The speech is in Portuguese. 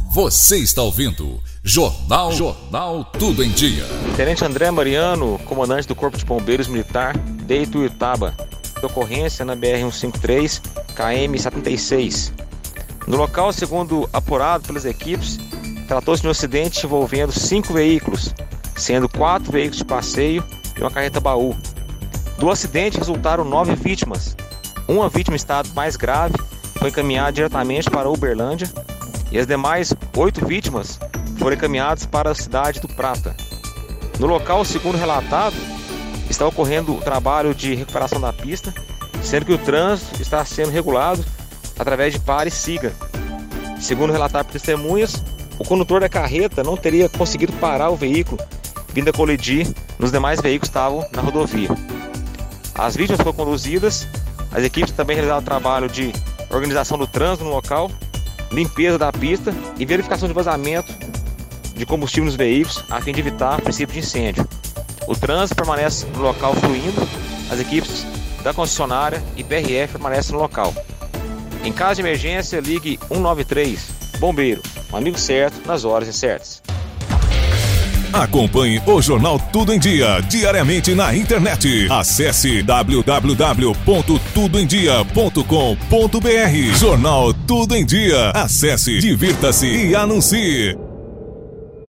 Você está ouvindo Jornal Tudo em Dia. Tenente André Mariano, comandante do Corpo de Bombeiros Militar de Ituiutaba. Ocorrência na BR-153, KM-76. No local, segundo apurado pelas equipes, tratou-se de um acidente envolvendo 5 veículos, sendo 4 veículos de passeio e uma carreta-baú. Do acidente resultaram 9 vítimas. Uma vítima em estado mais grave foi encaminhada diretamente para Uberlândia e as demais 8 vítimas foram encaminhadas para a cidade do Prata. No local, segundo relatado, está ocorrendo o trabalho de recuperação da pista, sendo que o trânsito está sendo regulado através de pare e siga. Segundo relatado por testemunhas, o condutor da carreta não teria conseguido parar o veículo, vindo a colidir nos demais veículos que estavam na rodovia. As vítimas foram conduzidas, as equipes também realizaram o trabalho de organização do trânsito no local, limpeza da pista e verificação de vazamento de combustível nos veículos, a fim de evitar o princípio de incêndio. O trânsito permanece no local fluindo, as equipes da concessionária e PRF permanecem no local. Em caso de emergência, ligue 193. Bombeiro, um amigo certo nas horas incertas. Acompanhe o Jornal Tudo em Dia, diariamente na internet. Acesse www.tudoemdia.com.br. Jornal Tudo em Dia. Acesse, divirta-se e anuncie.